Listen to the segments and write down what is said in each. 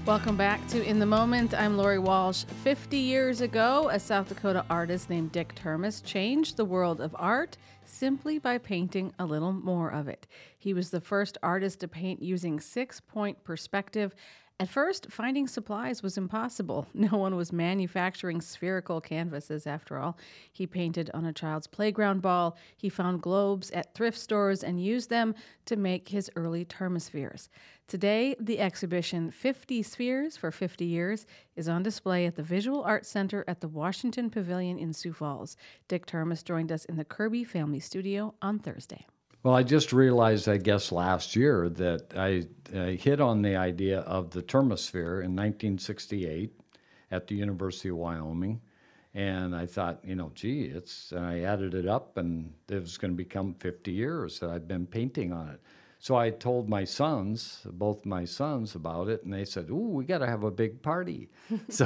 Welcome back to In the Moment. I'm Lori Walsh. 50 years ago, a South Dakota artist named Dick Termes changed the world of art simply by painting a little more of it. He was the first artist to paint using 6-point perspective. At first, finding supplies was impossible. No one was manufacturing spherical canvases, after all. He painted on a child's playground ball. He found globes at thrift stores and used them to make his early Termospheres. Today, the exhibition 50 Spheres for 50 Years is on display at the Visual Arts Center at the Washington Pavilion in Sioux Falls. Dick Termes joined us in the Kirby Family Studio on Thursday. Well, I just realized, I guess, last year that I hit on the idea of the Termosphere in 1968 at the University of Wyoming. And I thought, and I added it up, and it was going to become 50 years that I've been painting on it. So I told my sons, both my sons, about it, and they said, "Ooh, we got to have a big party." So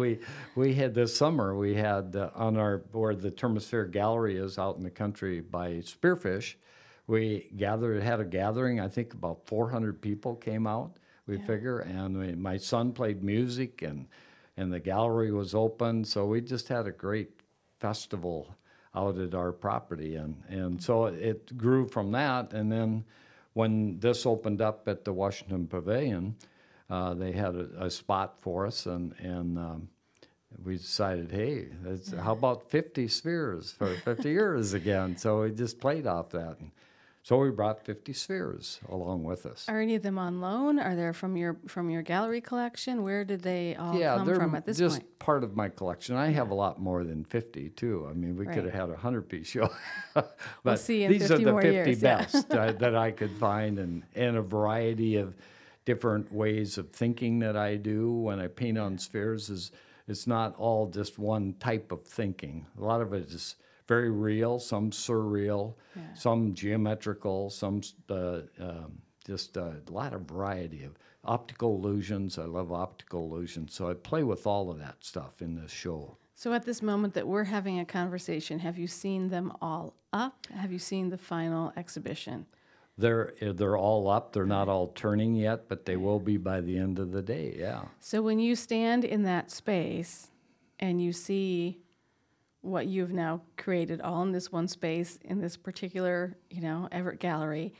we had this summer, we had where the Termosphere Gallery is out in the country by Spearfish. We had a gathering. I think about 400 people came out, we figure, and my son played music, and the gallery was open. So we just had a great festival out at our property, and so it grew from that. And then when this opened up at the Washington Pavilion, they had a spot for us, and we decided, hey, how about 50 spheres for 50 years again? So we just played off that. And so we brought 50 spheres along with us. Are any of them on loan? Are they from your gallery collection? Where did they all come from at this point? Yeah, they're just part of my collection. I have a lot more than 50, too. I mean, we could have had a 100-piece show. But we'll see in these 50 are the more 50 years, best that I could find, and a variety of different ways of thinking that I do when I paint on spheres. It's not all just one type of thinking. A lot of it is very real, some surreal, some geometrical, some just a lot of variety of optical illusions. I love optical illusions, so I play with all of that stuff in this show. So at this moment that we're having a conversation, have you seen them all up? Have you seen the final exhibition? They're all up. They're not all turning yet, but they will be by the end of the day, yeah. So when you stand in that space and you see what you've now created all in this one space, in this particular, Everett Gallery,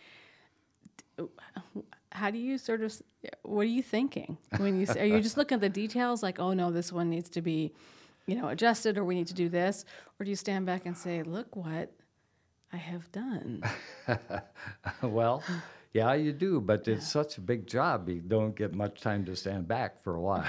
how do you what are you thinking? When you are you just looking at the details like, oh no, this one needs to be, adjusted, or we need to do this? Or do you stand back and say, look what I have done? Well, yeah, you do, but it's such a big job, you don't get much time to stand back for a while.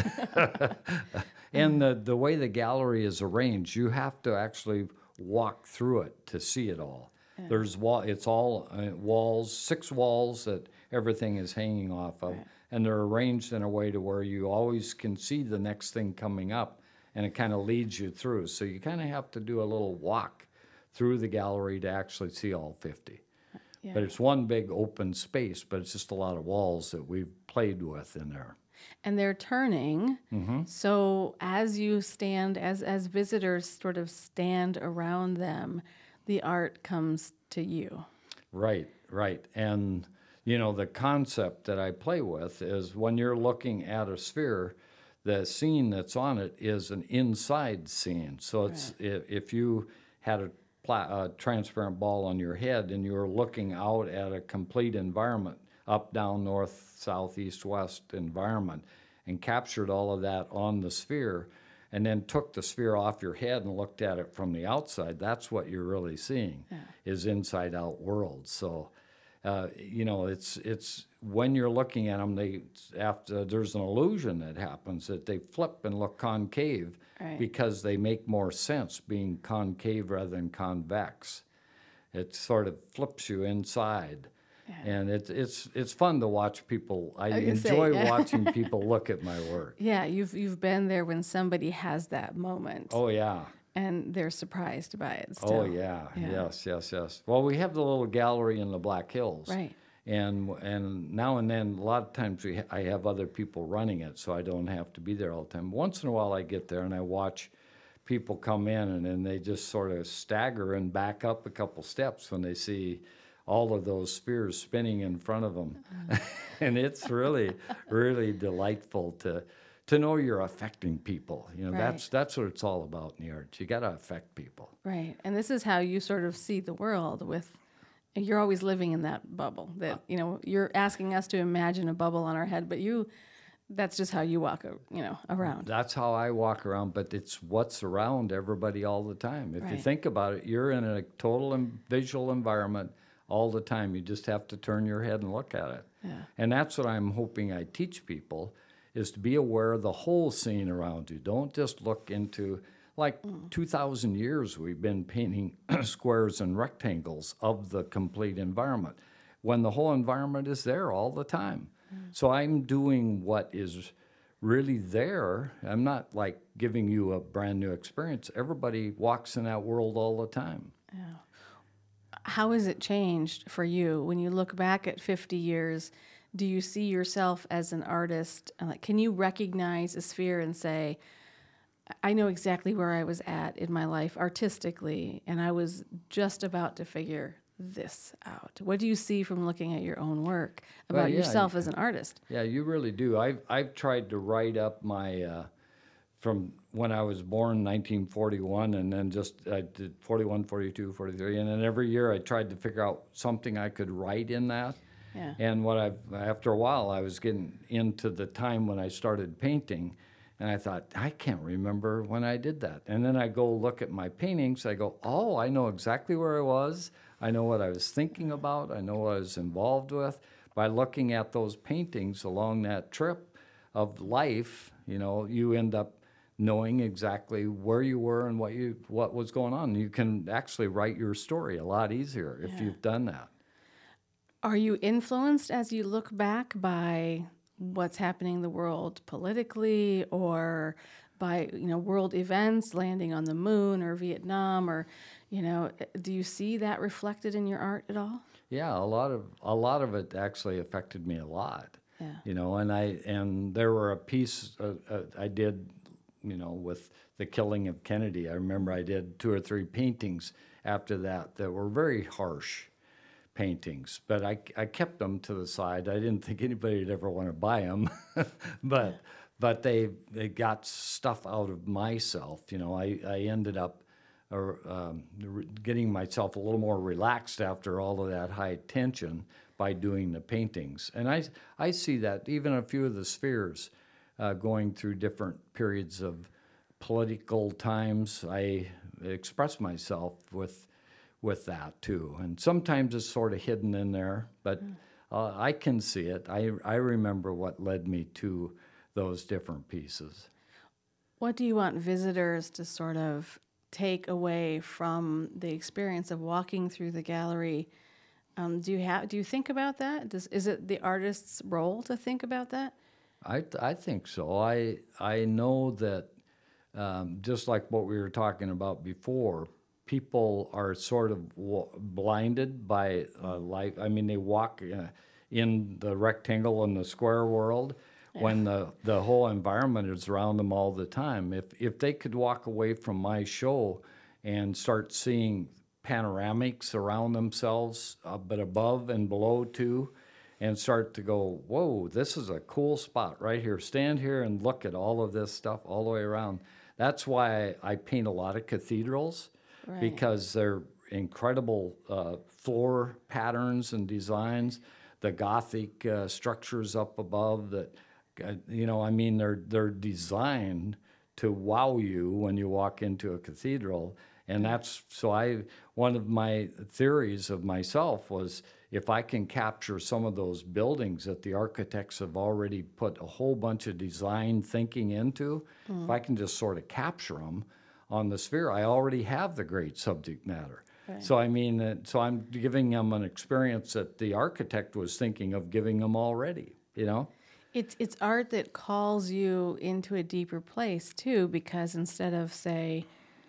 And the way the gallery is arranged, you have to actually walk through it to see it all. Yeah. It's all walls, 6 walls that everything is hanging off of, and they're arranged in a way to where you always can see the next thing coming up, and it kind of leads you through. So you kind of have to do a little walk through the gallery to actually see all 50. Yeah. But it's one big open space, but it's just a lot of walls that we've played with in there. And they're turning. Mm-hmm. So as you stand, as visitors sort of stand around them, the art comes to you. Right. And, the concept that I play with is when you're looking at a sphere, the scene that's on it is an inside scene. So it's if you had a transparent ball on your head and you were looking out at a complete environment, up, down, north, south, east, west environment, and captured all of that on the sphere, and then took the sphere off your head and looked at it from the outside, that's what you're really seeing, is inside-out world. So, it's when you're looking at them, there's an illusion that happens that they flip and look concave because they make more sense being concave rather than convex. It sort of flips you inside. And it's fun to watch people. I enjoy watching people look at my work. Yeah, you've been there when somebody has that moment. Oh yeah. And they're surprised by it still. Oh yeah. Yes. Well, we have the little gallery in the Black Hills. Right. And now and then, a lot of times I have other people running it, so I don't have to be there all the time. Once in a while, I get there and I watch people come in, and then they just sort of stagger and back up a couple steps when they see all of those spheres spinning in front of them. And it's really, really delightful to know you're affecting people. You know, Right. that's what it's all about in the arts. You got to affect people. Right. And this is how you sort of see the world with, you're always living in that bubble that, you're asking us to imagine a bubble on our head, but that's just how you walk, around. That's how I walk around, but it's what's around everybody all the time. If you think about it, you're in a total visual environment all the time. You just have to turn your head and look at it. Yeah. And that's what I'm hoping I teach people, is to be aware of the whole scene around you. Don't just look into, like 2,000 years we've been painting squares and rectangles of the complete environment, when the whole environment is there all the time. So I'm doing what is really there. I'm not like giving you a brand new experience. Everybody walks in that world all the time. Yeah. How has it changed for you when you look back at 50 years? Do you see yourself as an artist? Can you recognize a sphere and say, I know exactly where I was at in my life artistically, and I was just about to figure this out? What do you see from looking at your own work about yourself as an artist? Yeah, you really do. I've tried to write up my from when I was born, 1941, and then I did 41, 42, 43, and then every year I tried to figure out something I could write in that. Yeah. And after a while, I was getting into the time when I started painting, and I thought, I can't remember when I did that. And then I go look at my paintings, I go, oh, I know exactly where I was. I know what I was thinking about. I know what I was involved with. By looking at those paintings along that trip of life, you end up knowing exactly where you were and what was going on. You can actually write your story a lot easier if you've done that. Are you influenced as you look back by what's happening in the world politically, or by world events, landing on the moon or Vietnam, or do you see that reflected in your art at all? Yeah, a lot of it actually affected me a lot. Yeah. And there were a piece I did, with the killing of Kennedy. I remember I did 2 or 3 paintings after that were very harsh paintings, but I kept them to the side. I didn't think anybody would ever want to buy them, but they got stuff out of myself. I ended up getting myself a little more relaxed after all of that high tension by doing the paintings. And I see that even a few of the spheres going through different periods of political times, I express myself with that too. And sometimes it's sort of hidden in there, but I can see it. I remember what led me to those different pieces. What do you want visitors to sort of take away from the experience of walking through the gallery? Do you think about that? Is it the artist's role to think about that? I think so. I know that just like what we were talking about before, people are sort of blinded by life. I mean, they walk in the rectangle and the square world when the whole environment is around them all the time. If they could walk away from my show and start seeing panoramics around themselves, but above and below too, and start to go, whoa, this is a cool spot right here. Stand here and look at all of this stuff all the way around. That's why I paint a lot of cathedrals, because they're incredible floor patterns and designs. The Gothic structures up above that, they're designed to wow you when you walk into a cathedral. And one of my theories of myself was, if I can capture some of those buildings that the architects have already put a whole bunch of design thinking into, if I can just sort of capture them on the sphere, I already have the great subject matter. Right. So I'm giving them an experience that the architect was thinking of giving them already, It's art that calls you into a deeper place too, because instead of, say,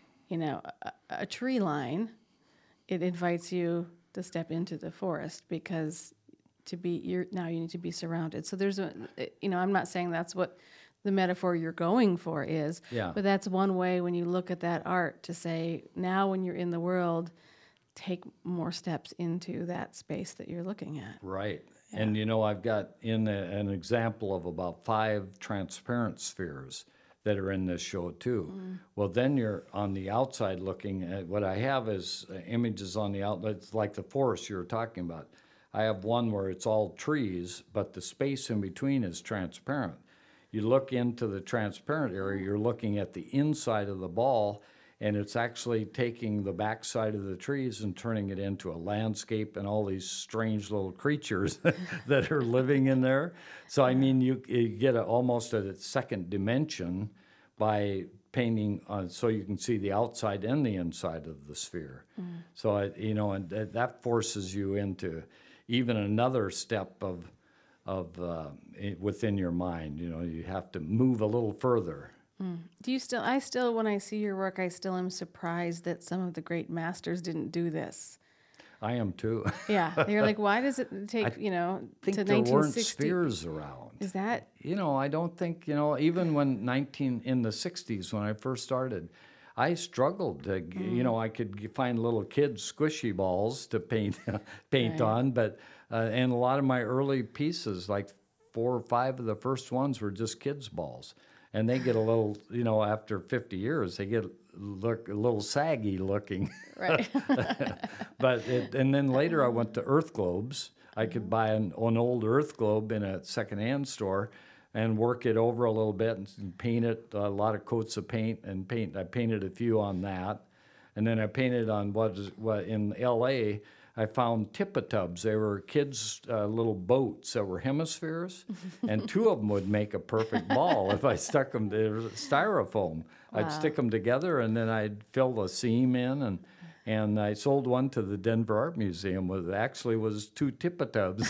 a tree line, it invites you to step into the forest, because you need to be surrounded. So there's I'm not saying that's what the metaphor you're going for is, but that's one way when you look at that art to say, now when you're in the world, take more steps into that space that you're looking at. Right. And I've got an example of about 5 transparent spheres that are in this show too. Well, then you're on the outside looking at what I have is images on the outside. It's like the forest you were talking about. I have one where it's all trees, but the space in between is transparent. You look into the transparent area, you're looking at the inside of the ball, and it's actually taking the backside of the trees and turning it into a landscape and all these strange little creatures that are living in there. So, I mean, you get almost a second dimension by painting so you can see the outside and the inside of the sphere. So, and that forces you into even another step of within your mind. You have to move a little further. I still, when I see your work, I still am surprised that some of the great masters didn't do this. I am too. Yeah. You're like, why does it take, think to there 1960? weren't spheres around. Is that? I don't think, even when in the 60s when I first started, I struggled to, I could find little kids' squishy balls to paint Right. on, but, and a lot of my early pieces, like 4 or 5 of the first ones were just kids' balls. And they get a little, after 50 years, they get look a little saggy looking. Right. And then later I went to earth globes. I could buy an old earth globe in a secondhand store and work it over a little bit and paint it, a lot of coats of paint. I painted a few on that. And then I painted on what in L.A., I found Tippatubs. They were kids' little boats that were hemispheres, and 2 of them would make a perfect ball if I stuck them to styrofoam. Wow. I'd stick them together, and then I'd fill the seam in, and I sold one to the Denver Art Museum. Actually was 2 Tippatubs,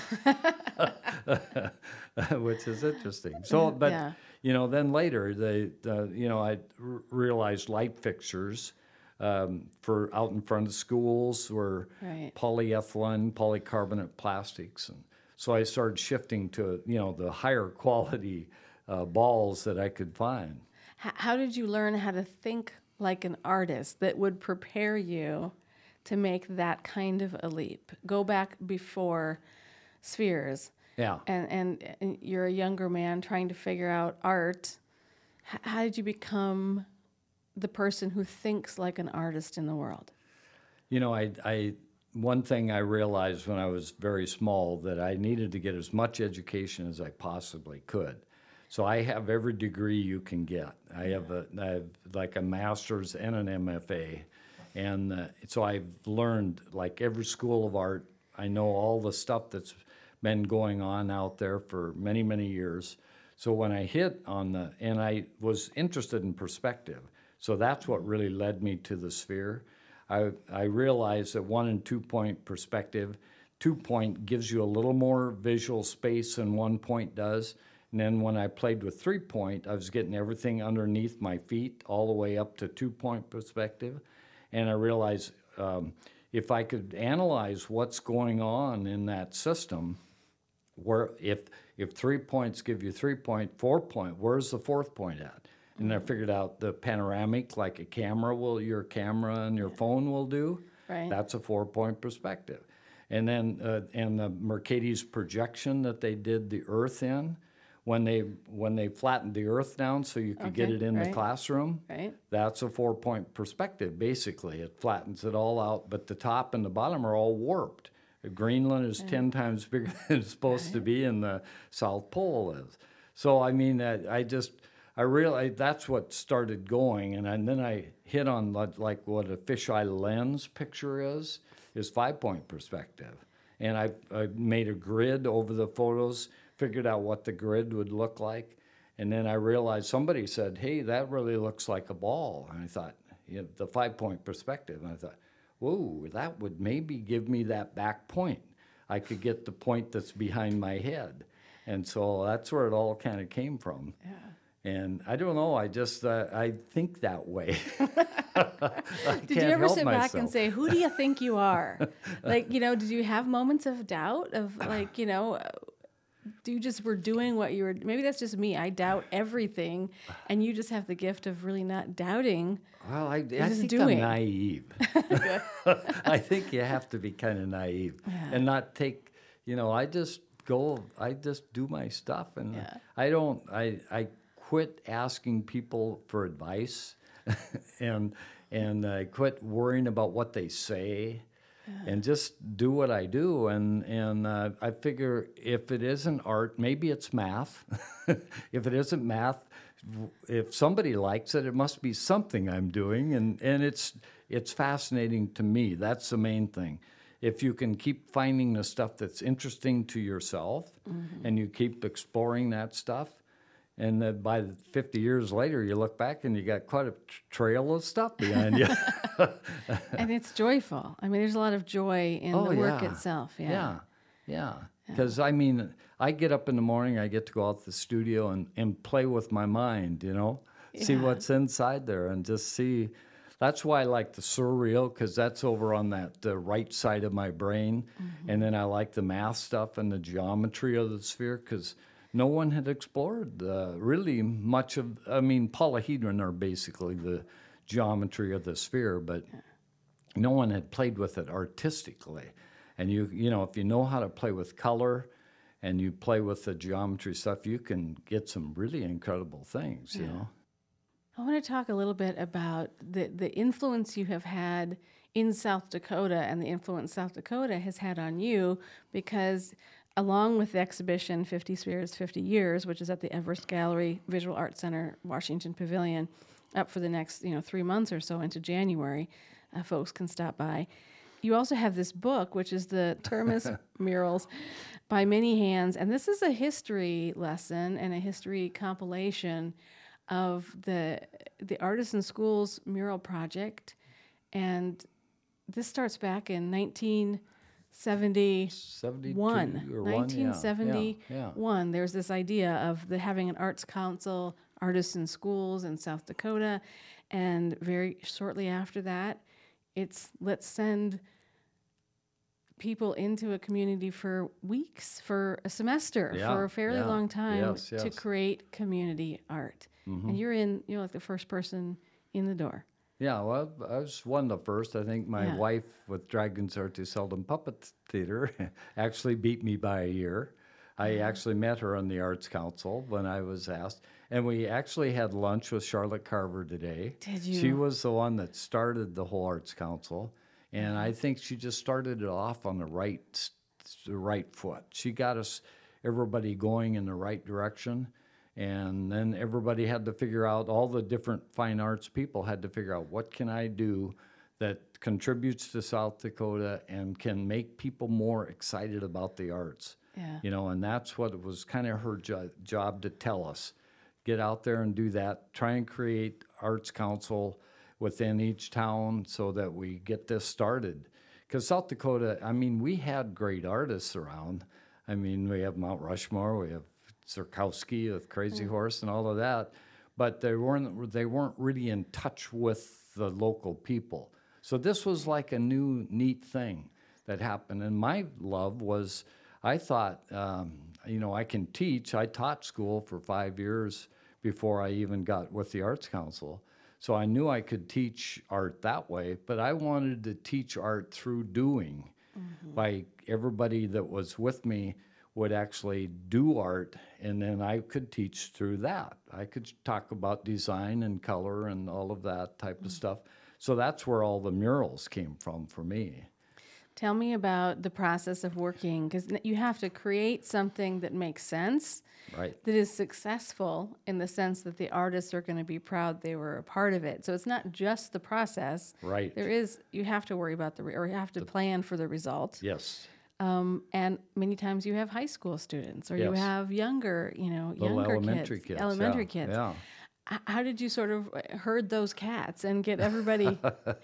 which is interesting. So, but then later I realized light fixtures. For out in front of schools were Right. polyethylene, polycarbonate plastics. And so I started shifting to, the higher quality balls that I could find. How did you learn how to think like an artist that would prepare you to make that kind of a leap? Go back before spheres. Yeah. And you're a younger man trying to figure out art. How did you become the person who thinks like an artist in the world? One thing I realized when I was very small that I needed to get as much education as I possibly could. So I have every degree you can get. I have like a master's and an MFA. And so I've learned like every school of art. I know all the stuff that's been going on out there for many, many years. So when I hit on and I was interested in perspective. So that's what really led me to the sphere. I realized that 1 and 2 point perspective, 2 point gives you a little more visual space than 1 point does. And then when I played with 3 point, I was getting everything underneath my feet all the way up to 2 point perspective. And I realized if I could analyze what's going on in that system, where if 3 points give you 3 point, 4 point, where's the 4th point at? And I figured out the panoramic, like your camera and your phone will do. Right. That's a 4 point perspective. And then and the Mercator's projection that they did the Earth in, when they flattened the Earth down so you could get it in the classroom, Right. that's a 4 point perspective. Basically, it flattens it all out, but the top and the bottom are all warped. Greenland is 10 times bigger than it's supposed to be, and the South Pole is. So I mean, I realized that's what started going, and then I hit on like what a fisheye lens picture is 5 point perspective. And I made a grid over the photos, figured out what the grid would look like, and then I realized somebody said, hey, that really looks like a ball. And I thought, the 5 point perspective. And I thought, whoa, that would maybe give me that back point. I could get the point that's behind my head. And so that's where it all kind of came from. Yeah. And I don't know, I just, I think that way. Did you ever sit back and say, who do you think you are? Like, did you have moments of doubt of like, you just were doing what you were, maybe that's just me. I doubt everything, and you just have the gift of really not doubting. Well, I just think doing. I'm naive. I think you have to be kind of naive and not take, I just do my stuff, and I quit asking people for advice, and I quit worrying about what they say, and just do what I do. And I figure if it isn't art, maybe it's math. If it isn't math, if somebody likes it, it must be something I'm doing, and it's fascinating to me. That's the main thing. If you can keep finding the stuff that's interesting to yourself, and you keep exploring that stuff, and then by 50 years later, you look back and you got quite a trail of stuff behind you. And it's joyful. I mean, there's a lot of joy in the work itself. Yeah. Because, I get up in the morning, I get to go out to the studio and play with my mind, see what's inside there and just see. That's why I like the surreal, because that's over on the right side of my brain. And then I like the math stuff and the geometry of the sphere, because no one had explored really much of, polyhedron are basically the geometry of the sphere, but no one had played with it artistically. And if you know how to play with color and you play with the geometry stuff, you can get some really incredible things, I want to talk a little bit about the influence you have had in South Dakota and the influence South Dakota has had on you, because along with the exhibition 50 Spheres, 50 Years, which is at the Everest Gallery Visual Arts Center, Washington Pavilion, up for the next 3 months or so into January, folks can stop by. You also have this book, which is the Termes Murals by Many Hands, and this is a history lesson and a history compilation of the Artisan Schools mural project, and this starts back in 1971. 1971. There's this idea of having an arts council, Artisan Schools in South Dakota, and very shortly after that, it's let's send people into a community for weeks, for a semester, for a fairly long time to create community art. And you're like the first person in the door. Yeah, well, I was one of the first. I think my wife with Dragons Artie Seldom Puppet Theater actually beat me by a year. I actually met her on the Arts Council when I was asked. And we actually had lunch with Charlotte Carver today. Did you? She was the one that started the whole Arts Council. And I think she just started it off on the right foot. She got everybody going in the right direction. And then everybody had to figure out, all the different fine arts people had to figure out, what can I do that contributes to South Dakota and can make people more excited about the arts? And that's what it was kind of her job to tell us. Get out there and do that. Try and create Arts Council within each town so that we get this started. Because South Dakota, we had great artists around. We have Mount Rushmore, we have Zurkowski with Crazy Horse and all of that, but they weren't really in touch with the local people. So this was like a new, neat thing that happened. And my love was, I thought, I can teach. I taught school for 5 years before I even got with the Arts Council. So I knew I could teach art that way, but I wanted to teach art through doing. By everybody that was with me would actually do art, and then I could teach through that. I could talk about design and color and all of that type of stuff. So that's where all the murals came from for me. Tell me about the process of working, because you have to create something that makes sense, right? That is successful in the sense that the artists are going to be proud they were a part of it. So it's not just the process. Right. You have to worry about you have to plan for the result. Yes. And many times you have high school students, or you have younger elementary kids. Elementary kids. Yeah. How did you sort of herd those cats and get everybody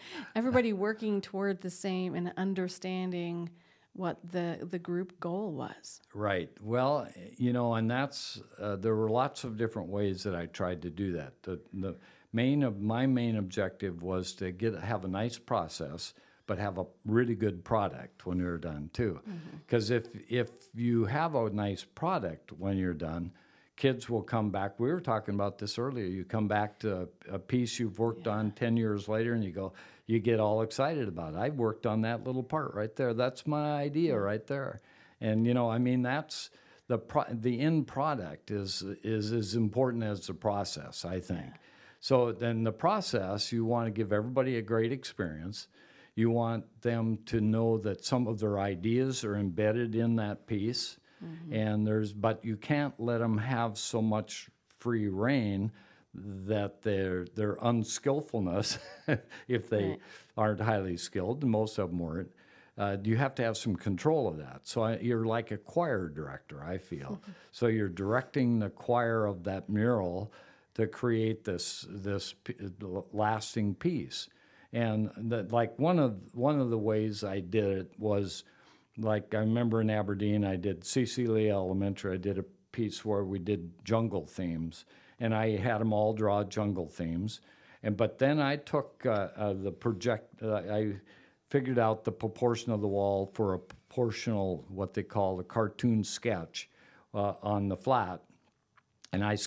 working toward the same and understanding what the group goal was? Right. Well, and that's there were lots of different ways that I tried to do that. My main objective was to have a nice process, but have a really good product when you're done too. Because if you have a nice product when you're done, kids will come back. We were talking about this earlier. You come back to a piece you've worked on 10 years later, and you get all excited about it. I worked on that little part right there. That's my idea right there. And I mean, that's the end product is as important as the process, I think. Yeah. So then the process, you want to give everybody a great experience. You want them to know that some of their ideas are embedded in that piece. But you can't let them have so much free reign that their unskillfulness, if they aren't highly skilled, and most of them weren't, you have to have some control of that. So you're like a choir director, I feel. So you're directing the choir of that mural to create this lasting piece. And one of the ways I did it was, like, I remember in Aberdeen, I did Cecilia Elementary. I did a piece where we did jungle themes, and I had them all draw jungle themes. But then I took I figured out the proportion of the wall for a proportional, what they call a cartoon sketch on the flat, and I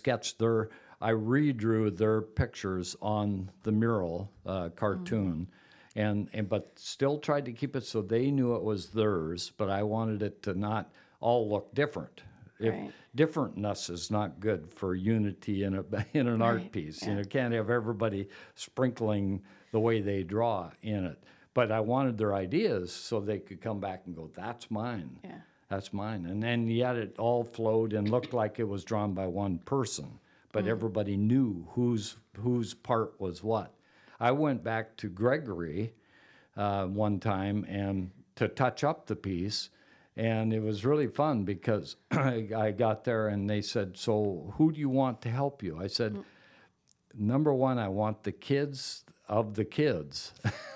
redrew their pictures on the mural cartoon. But still tried to keep it so they knew it was theirs, but I wanted it to not all look different. Differentness is not good for unity in an art piece. You can't have everybody sprinkling the way they draw in it. But I wanted their ideas so they could come back and go, that's mine. Yeah. That's mine. And then yet it all flowed and looked like it was drawn by one person, but everybody knew whose part was what. I went back to Gregory one time and to touch up the piece, and it was really fun because I got there and they said, so who do you want to help you? I said, number one, I want the kids of the kids,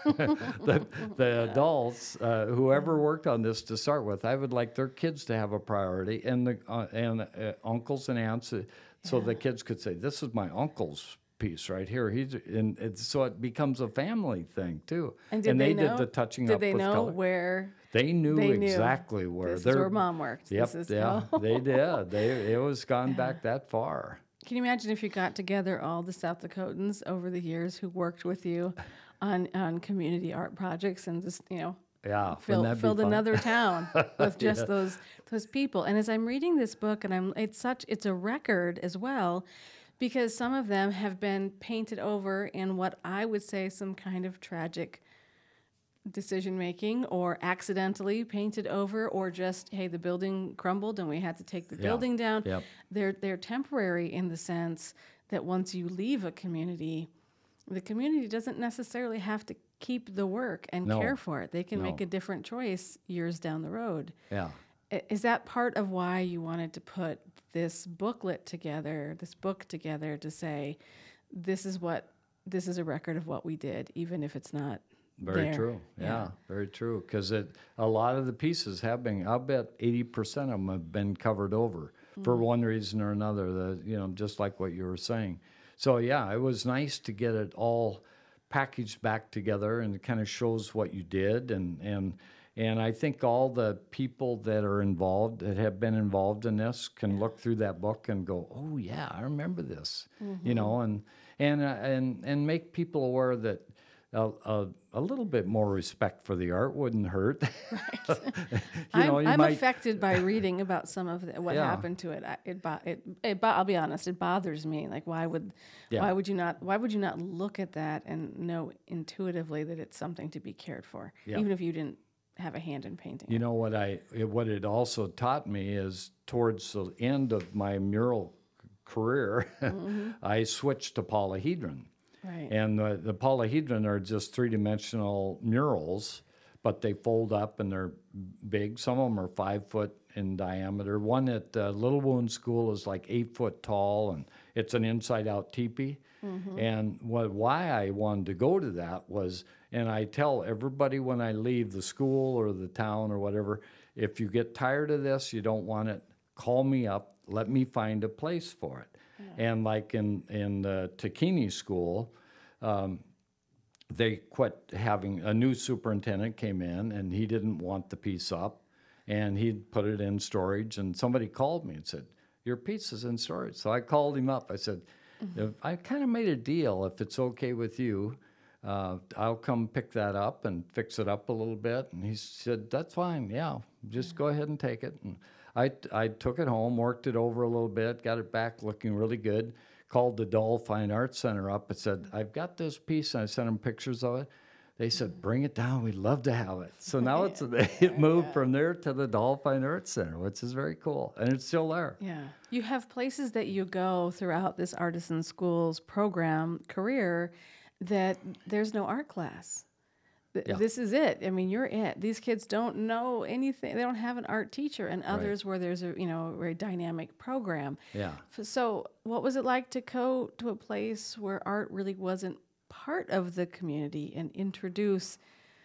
the adults, whoever worked on this to start with. I would like their kids to have a priority, and uncles and aunts, so the kids could say, this is my uncle's piece right here. So it becomes a family thing too. And they did the touching up with color. Did they know where? They knew exactly where. This is where Mom worked. Yep, they did. It was gone back that far. Can you imagine if you got together all the South Dakotans over the years who worked with you on community art projects and just filled another town with just those people? And as I'm reading this book, and it's a record as well, because some of them have been painted over in what I would say some kind of tragic decision making, or accidentally painted over, or just, hey, the building crumbled and we had to take the building down. Yep. They're temporary in the sense that once you leave a community, the community doesn't necessarily have to keep the work and care for it. They can make a different choice years down the road. Yeah. Is that part of why you wanted to put this book together to say, this is a record of what we did, even if it's not Very there. True. Yeah, very true. Because a lot of the pieces have been, I'll bet 80% of them have been covered over for one reason or another, just like what you were saying. So yeah, it was nice to get it all packaged back together, and it kind of shows what you did. And I think all the people that have been involved in this can look through that book and go, oh yeah, I remember this, and make people aware that a little bit more respect for the art wouldn't hurt. Right. I'm affected by reading about some of what happened to it. I'll be honest, it bothers me. Like, why would you not look at that and know intuitively that it's something to be cared for, even if you didn't have a hand in painting. You know what it also taught me is, towards the end of my mural career, I switched to polyhedron. Right. And the polyhedron are just three-dimensional murals, but they fold up and they're big. Some of them are 5 foot in diameter. One at Little Wound School is like 8 foot tall, and it's an inside-out teepee. And why I wanted to go to that was, and I tell everybody when I leave the school or the town or whatever, if you get tired of this, you don't want it, call me up, let me find a place for it. Yeah. And like in the Takini School, they quit having a new superintendent came in, and he didn't want the piece up, and he put it in storage. And somebody called me and said, "Your piece is in storage." So I called him up. I said, "I kind of made a deal. If it's okay with you, I'll come pick that up and fix it up a little bit." And he said, "That's fine. Yeah, just go ahead and take it." And I took it home, worked it over a little bit, got it back looking really good. Called the Dole Fine Arts Center up and said, "I've got this piece," and I sent them pictures of it. They said, "Bring it down. We'd love to have it." So now it moved from there to the Dole Fine Arts Center, which is very cool, and it's still there. Yeah. You have places that you go throughout this Artisan Schools program career that there's no art class. Yeah. This is it. I mean, you're it. These kids don't know anything. They don't have an art teacher, and others where there's a very dynamic program. Yeah. So, what was it like to go to a place where art really wasn't part of the community and introduce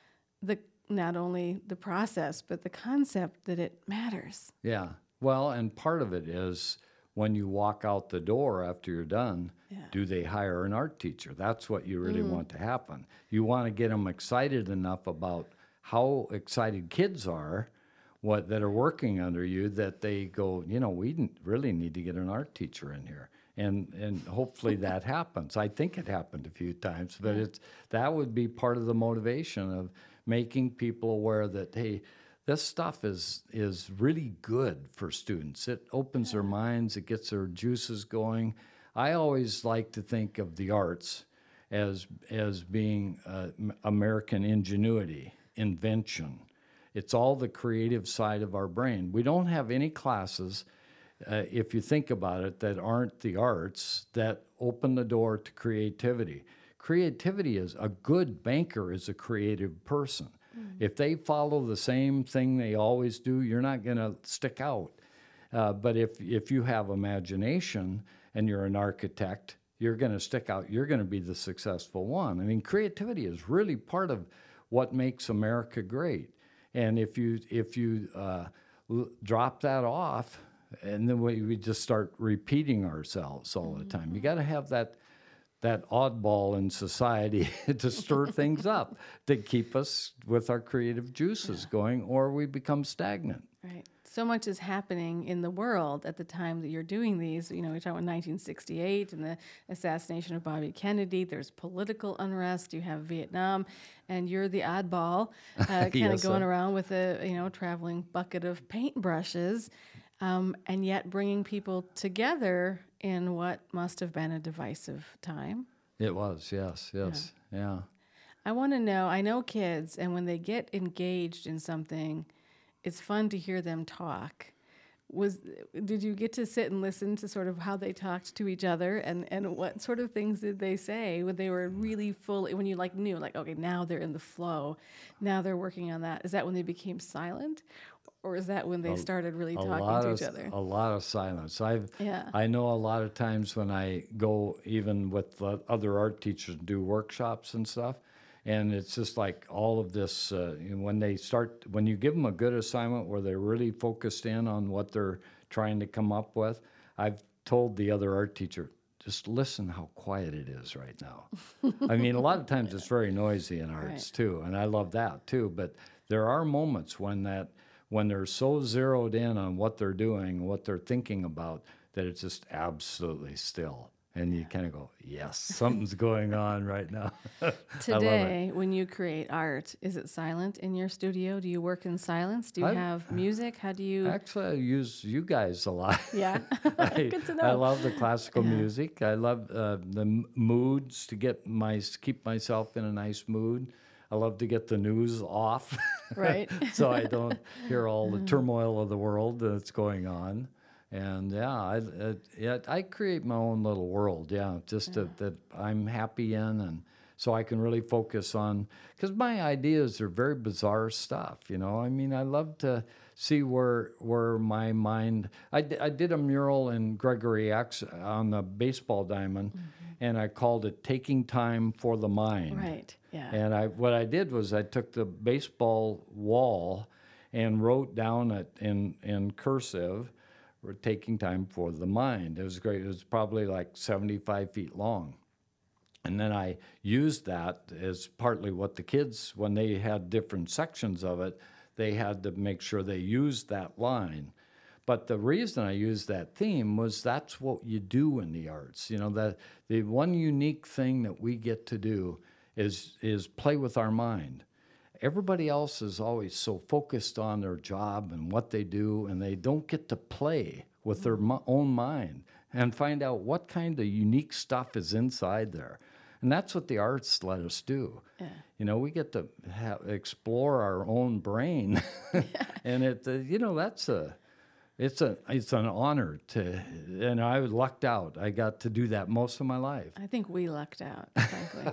not only the process but the concept that it matters? Yeah. Well, and part of it is when you walk out the door after you're done, do they hire an art teacher? That's what you really want to happen. You want to get them excited enough about how excited kids are that are working under you that they go, we really need to get an art teacher in here. And hopefully that happens. I think it happened a few times, but that would be part of the motivation of making people aware that, hey, this stuff is really good for students. It opens their minds. It gets their juices going. I always like to think of the arts as being American ingenuity, invention. It's all the creative side of our brain. We don't have any classes, if you think about it, that aren't the arts that open the door to creativity. Creativity is a good banker is a creative person. If they follow the same thing they always do, you're not going to stick out. But if you have imagination and you're an architect, you're going to stick out. You're going to be the successful one. I mean, creativity is really part of what makes America great. And if you drop that off, and then we just start repeating ourselves all the time. You got to have that oddball in society to stir things up, to keep us with our creative juices going, or we become stagnant. Right. So much is happening in the world at the time that you're doing these. We're talking about 1968 and the assassination of Bobby Kennedy. There's political unrest. You have Vietnam, and you're the oddball, kind of going around with a traveling bucket of paintbrushes, and yet bringing people together in what must have been a divisive time. It was, yes, yeah. I want to know, I know kids, and when they get engaged in something, it's fun to hear them talk. Did you get to sit and listen to sort of how they talked to each other, and what sort of things did they say when they were really when you knew, okay, now they're in the flow, now they're working on that? Is that when they became silent? Or is that when they started really talking to each other? A lot of silence. I know a lot of times when I go even with other art teachers and do workshops and stuff, and it's just like all of this, when you give them a good assignment where they're really focused in on what they're trying to come up with, I've told the other art teacher, just listen how quiet it is right now. I mean, a lot of times it's very noisy in arts too, and I love that too, but there are moments when they're so zeroed in on what they're doing, what they're thinking about, that it's just absolutely still. And you kind of go, yes, something's going on right now. Today, when you create art, is it silent in your studio? Do you work in silence? Do you have music? How do you... Actually, I use you guys a lot. Yeah, good to know. I love the classical music. I love the moods to keep myself in a nice mood. I love to get the news off, right? So I don't hear all the turmoil of the world that's going on. And I create my own little world, that I'm happy in, and so I can really focus on, because my ideas are very bizarre stuff, I mean, I love to see where my mind, I did a mural in Gregory X on the baseball diamond, and I called it Taking Time for the Mind. Right, yeah. And what I did was I took the baseball wall and wrote down it in cursive, we're taking time for the mind. It was great. It was probably like 75 feet long. And then I used that as partly what the kids, when they had different sections of it, they had to make sure they used that line. But the reason I used that theme was that's what you do in the arts. You know, that the one unique thing that we get to do is play with our mind. Everybody else is always so focused on their job and what they do, and they don't get to play with their own mind and find out what kind of unique stuff is inside there. And that's what the arts let us do. Yeah. You know, we get to explore our own brain, and it's an honor to, and I was lucked out. I got to do that most of my life. I think we lucked out, frankly.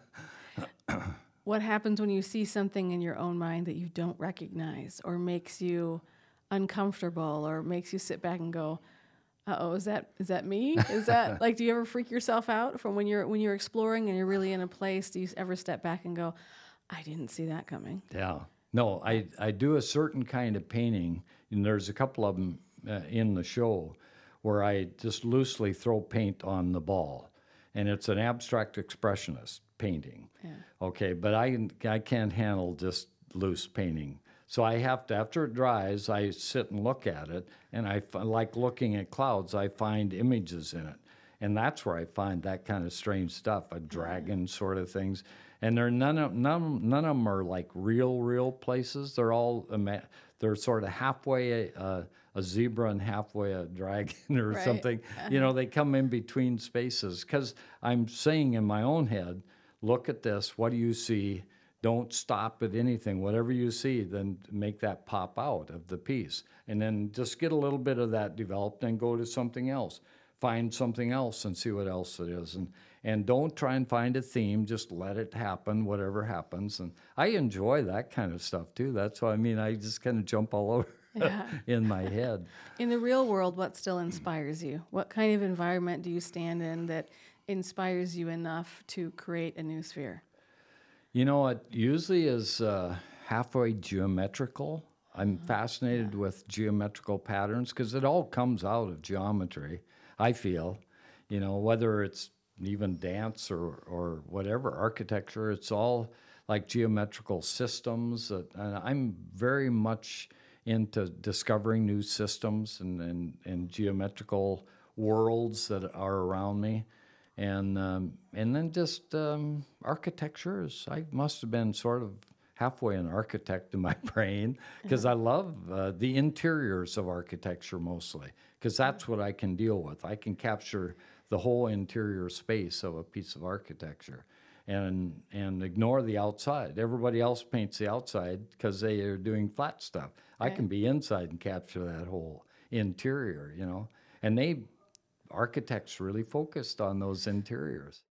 What happens when you see something in your own mind that you don't recognize or makes you uncomfortable or makes you sit back and go, uh-oh, is that me? Is that like, do you ever freak yourself out from when you're exploring and you're really in a place? Do you ever step back and go, I didn't see that coming? Yeah. No, I do a certain kind of painting, and there's a couple of them in the show where I just loosely throw paint on the ball, and it's an abstract expressionist painting. Yeah. Okay, but I can't handle just loose painting. So I have to, after it dries, I sit and look at it, and like looking at clouds, I find images in it. And that's where I find that kind of strange stuff, a dragon sort of things. And none of them are like real places. They're all, they're sort of halfway a zebra and halfway a dragon or Right. something. You know, they come in between spaces because I'm saying in my own head, look at this, what do you see? Don't stop at anything. Whatever you see, then make that pop out of the piece. And then just get a little bit of that developed and go to something else. Find something else and see what else it is. And don't try and find a theme. Just let it happen, whatever happens. And I enjoy that kind of stuff too. That's why, I just kind of jump all over Yeah. in my head. In the real world, what still inspires you? What kind of environment do you stand in that inspires you enough to create a new sphere? You know, it usually is halfway geometrical. I'm fascinated with geometrical patterns because it all comes out of geometry, I feel. You know, whether it's even dance or whatever, architecture, it's all like geometrical systems. And I'm very much into discovering new systems and geometrical worlds that are around me. And then just architecture I must have been sort of halfway an architect in my brain because I love the interiors of architecture mostly because that's what I can deal with. I can capture the whole interior space of a piece of architecture and ignore the outside. Everybody else paints the outside because they are doing flat stuff. I can be inside and capture that whole interior, you know. And architects really focused on those interiors.